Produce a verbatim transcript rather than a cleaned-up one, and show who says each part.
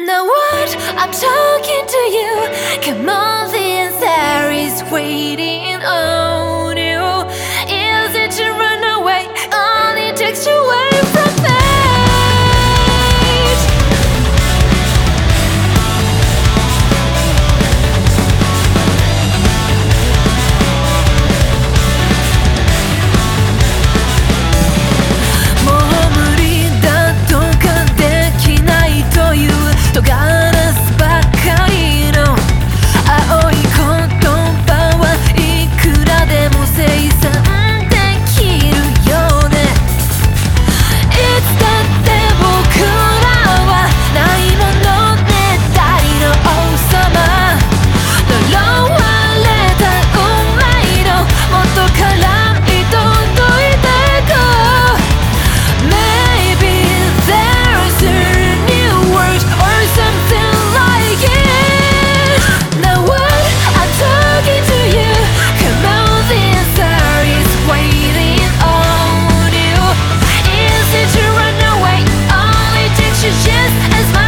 Speaker 1: Now what? I'm talking to you. Come on, the answer is waiting on you. Easy to run away, only takes you away from fate.もう無理だとかできないという尖らすばかりの青い言葉はいくらでも生産できるよね。いつだって僕らはないものねだりの王様。呪われた運命の元から糸解いてこう。Maybe there's a new world or something like it. Now what? I'm talking to you. Come on, the answer is waiting on you. Easy to run away, only takes you just as much.